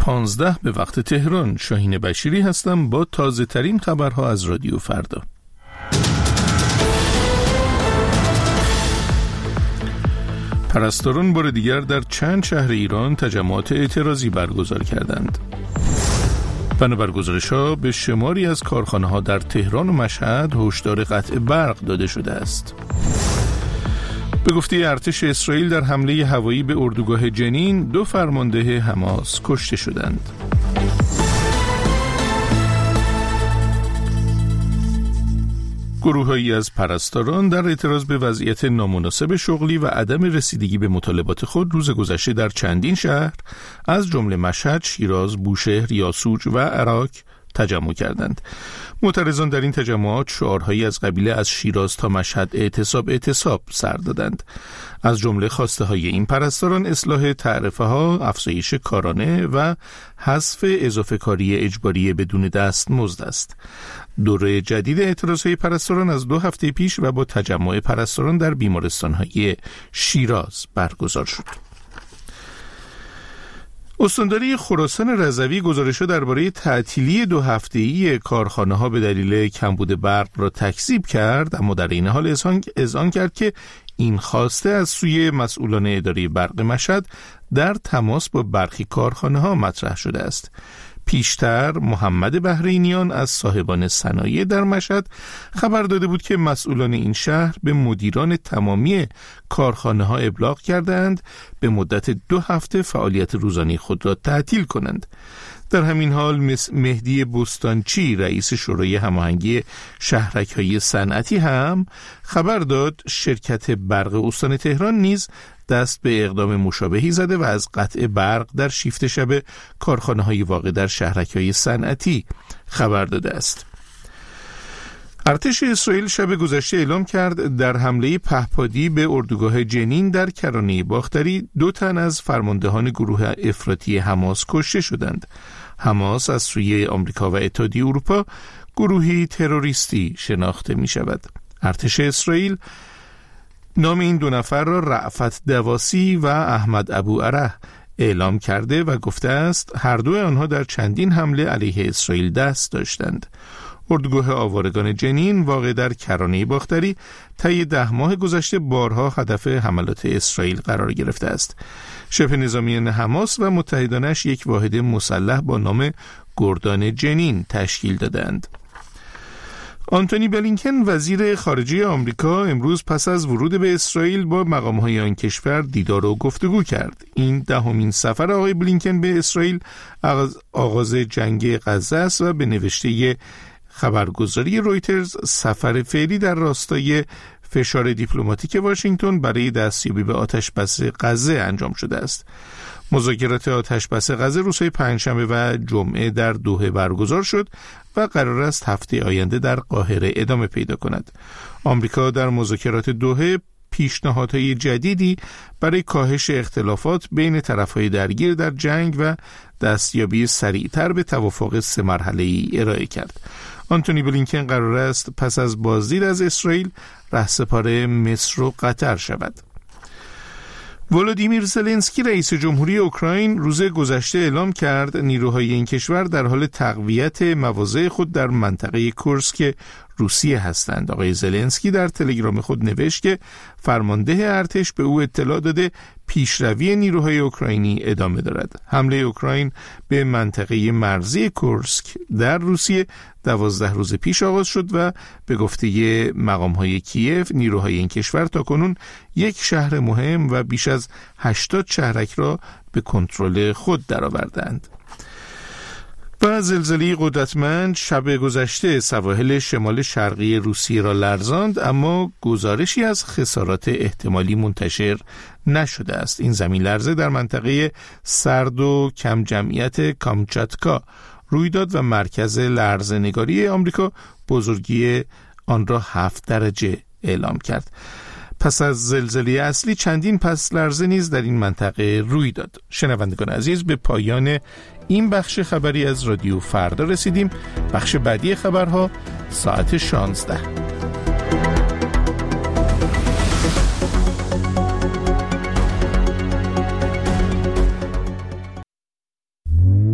15 به وقت تهران. شاهین بشیری هستم با تازه ترین خبرها از رادیو فردا. پرستاران بار دیگر در چند شهر ایران تجمعات اعتراضی برگزار کردند. بنابر گزارش‌ها به شماری از کارخانه‌ها در تهران و مشهد هشدار قطع برق داده شده است. به گفته ارتش اسرائیل در حمله هوایی به اردوگاه جنین 2 فرمانده حماس کشته شدند. گروه‌هایی از پرستاران در اعتراض به وضعیت نامناسب شغلی و عدم رسیدگی به مطالبات خود روز گذشته در چندین شهر از جمله مشهد، شیراز، بوشهر، یاسوج و عراق تجمع کردند. معترضان در این تجمعات شعارهایی از قبیل از شیراز تا مشهد اعتصاب سر دادند. از جمله خواسته های این پرستاران اصلاح تعرفه ها، افزایش کارانه و حذف اضافه کاری اجباری بدون دستمزد است. دوره جدید اعتراض های پرستاران از 2 هفته پیش و با تجمع پرستاران در بیمارستان های شیراز برگزار شد. استانداری خراسان رضوی گزارش‌ها درباره تعطیلی 2 هفته‌ای کارخانه‌ها به دلیل کمبود برق را تکذیب کرد، اما در این حال اذعان کرد که این خواسته از سوی مسئولان اداره برق مشهد در تماس با برخی کارخانه‌ها مطرح شده است. پیشتر محمد بحرینیان از صاحبان صنایع در مشهد خبر داده بود که مسئولان این شهر به مدیران تمامی کارخانه‌ها ابلاغ کردند به مدت 2 هفته فعالیت روزانه خود را تعطیل کنند. در همین حال مهدی بستانچی رئیس شورای هماهنگی شهرک‌های صنعتی هم خبر داد شرکت برق استان تهران نیز دست به اقدام مشابهی زده و از قطع برق در شیفت شب کارخانه‌های واقع در شهرک‌های صنعتی خبر داده است. ارتش اسرائیل شب گذشته اعلام کرد در حمله پهپادی به اردوگاه جنین در کرانه باختری 2 تن از فرماندهان گروه افراطی حماس کشته شدند. حماس از سوی آمریکا و اتحادیه اروپا گروهی تروریستی شناخته می شود. ارتش اسرائیل نام این 2 نفر را رأفت دواسی و احمد ابو عره اعلام کرده و گفته است هر 2 آنها در چندین حمله علیه اسرائیل دست داشتند. اردوگاه آوارگان جنین واقع در کرانه باختری طی 10 ماه گذشته بارها هدف حملات اسرائیل قرار گرفته است. شبه نظامیان حماس و متحدانش یک واحد مسلح با نام گردان جنین تشکیل دادند. آنتونی بلینکن وزیر خارجه آمریکا امروز پس از ورود به اسرائیل با مقام‌های آن کشور دیدار و گفتگو کرد. این 10مین سفر آقای بلینکن به اسرائیل آغاز جنگ غزه است و به نوشته خبرگزاری رویترز سفر فعلی در راستای فشار دیپلماتیک واشنگتن برای دستیابی به آتشبس غزه انجام شده است. مذاکرات آتشبس غزه روزهای پنجشنبه و جمعه در دوحه برگزار شد و قرار است هفته آینده در قاهره ادامه پیدا کند. آمریکا در مذاکرات دوحه پیشنهادهای جدیدی برای کاهش اختلافات بین طرفهای درگیر در جنگ و دستیابی سریعتر به توافق 3 مرحله‌ای ارائه کرد. آنتونی بلینکن قرار است پس از بازدید از اسرائیل رهسپار مصر و قطر شود. ولودیمیر زلنسکی رئیس جمهوری اوکراین روز گذشته اعلام کرد نیروهای این کشور در حال تقویت مواضع خود در منطقه کورسک روسیه هستند. آقای زلنسکی در تلگرام خود نوشت که فرمانده ارتش به او اطلاع داده پیشروی نیروهای اوکراینی ادامه دارد. حمله اوکراین به منطقه مرزی کورسک در روسیه 12 روز پیش آغاز شد و به گفته مقام‌های کیف نیروهای این کشور تاکنون 1 شهر مهم و بیش از 80 شهرک را به کنترل خود درآوردند. و زلزله قدرتمند شب گذشته سواحل شمال شرقی روسیه را لرزاند، اما گزارشی از خسارات احتمالی منتشر نشده است. این زمین لرزه در منطقه سرد و کم جمعیت کامچاتکا روی داد و مرکز لرزه‌نگاری آمریکا بزرگی آن را 7 درجه اعلام کرد. پس از زلزله اصلی چندین پس لرزه نیز در این منطقه روی داد. شنوندگان عزیز، به پایان این بخش خبری از رادیو فردا رسیدیم. بخش بعدی خبرها ساعت 16.